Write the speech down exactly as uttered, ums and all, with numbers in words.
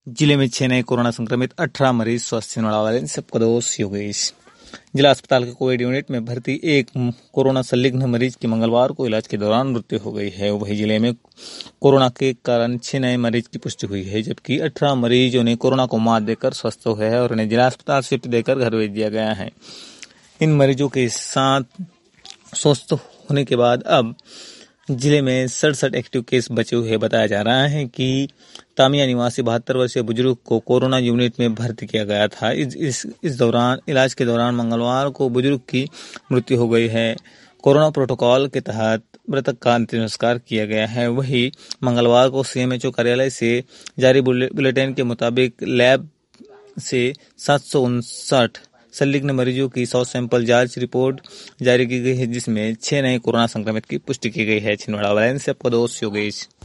जिले में छह नए कोरोना संक्रमित, अठारह मरीज स्वस्थ होने वाले, सबका दोष योगेश। जिला अस्पताल के कोविड यूनिट में भर्ती एक कोरोना संदिग्ध मरीज की मंगलवार को इलाज के दौरान मृत्यु हो गई है। वहीं जिले में कोरोना के कारण छह नए मरीज की पुष्टि हुई है, जबकि अठारह मरीजों ने कोरोना को मात देकर स्वस्थ हुए हैं और उन्हें जिला अस्पताल शिफ्ट देकर घर भेज दिया गया है। इन मरीजों के साथ स्वस्थ होने के बाद अब जिले में सड़सठ एक्टिव केस बचे हुए बताया जा रहा है कि तामिया निवासी बहत्तर वर्षीय बुजुर्ग को कोरोना यूनिट में भर्ती किया गया था। इस इस, इस दौरान इलाज के दौरान मंगलवार को बुजुर्ग की मृत्यु हो गई है। कोरोना प्रोटोकॉल के तहत मृतक का अंतिम संस्कार किया गया है। वहीं मंगलवार को सीएमएचओ कार्यालय से जारी बुलेटिन के मुताबिक लैब से सात सौ उनसठ संदिग्ध मरीजों की सौ सैंपल जांच रिपोर्ट जारी की गई है, जिसमें छह नए कोरोना संक्रमित की पुष्टि की गई है। छिंदवाड़ा वाले से आपका दोस्त योगेश।